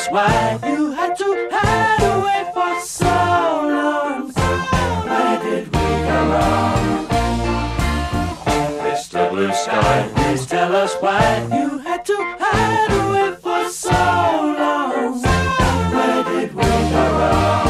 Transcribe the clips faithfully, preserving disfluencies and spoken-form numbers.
us why you had to hide away for so long. Where did we go wrong? Mister Blue Sky, please tell us why you had to hide away for so long. Where did we go wrong?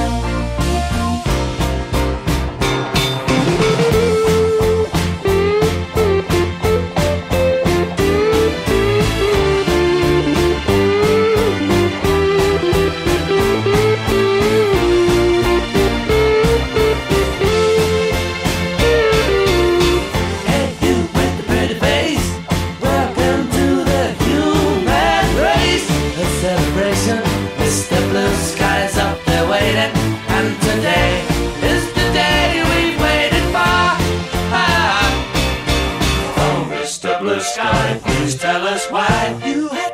Mister Blue Sky's up there waiting, and today is the day we've waited for. Ah. Oh, Mister Blue Sky, please tell us why you